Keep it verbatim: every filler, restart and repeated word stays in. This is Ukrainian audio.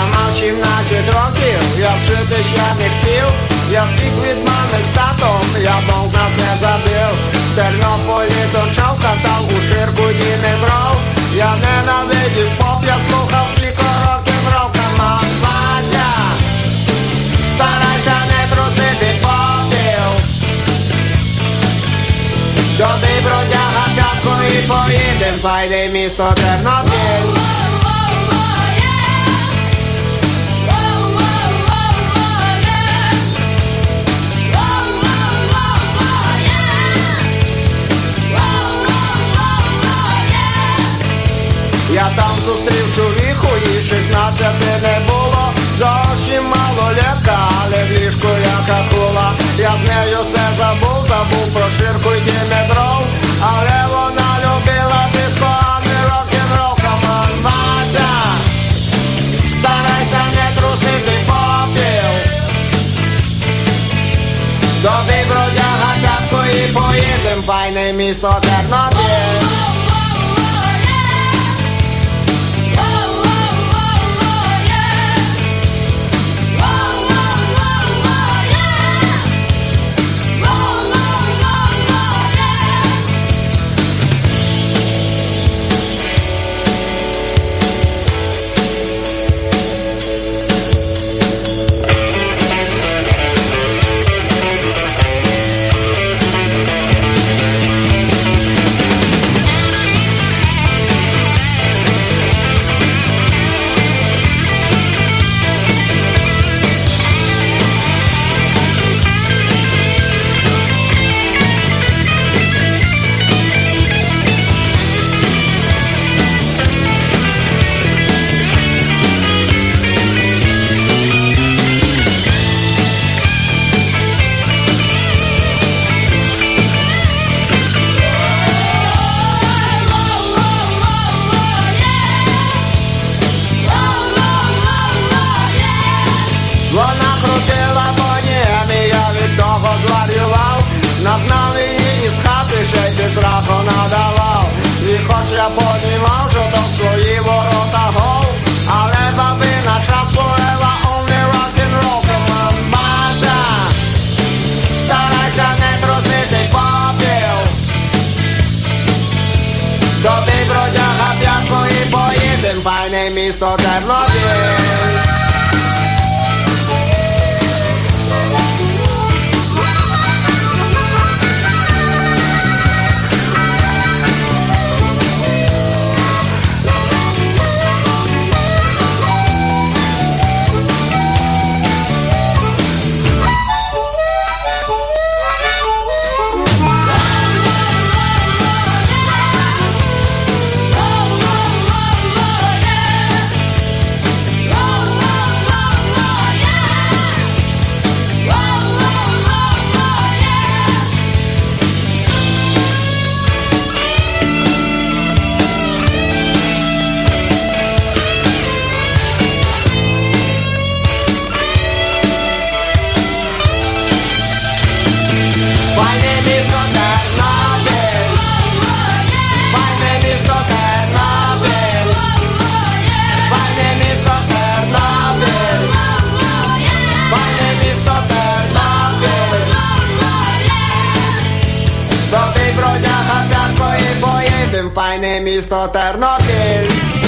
мав сімнадцять років, я вчитися не хотів. Я втік від мами з татом, я Бог на це забив. В Тернополі тончав, катав, у ширку не брав. Я ненавидів поп, я слухав тільки рок-н-рол. Камон, Вася, старайся не трусити попіл. Добий бродяга п'ятку і поїдем, файне місто Тернопіль. Я там зустрів чоловіку, їй шістнадцяти не було. Зовсім малолетка, але в ліжку яка хула. Я з нею все забув, забув про ширку й дімедрол. Але вона любила диско, а не рок-н-рол. Камон, Вася, старайся не трусити попіл. Добий бродяга п'ятку і поїдем, файне місто Тернопіль. Вона крутила коні, я від того зварював. Нагнав її із хати, ще й без раху надавав. І хоч я понімав, що до свої ворота гол, але бабина шапуела, only rock-and-roll. Камон, Вася, старайся не трусити попіл. Добий бродяга п'ятку і поїдем, файне місто Тернопіль. Добий бродяга п'ятку і поїдем, файне місто Тернопіль.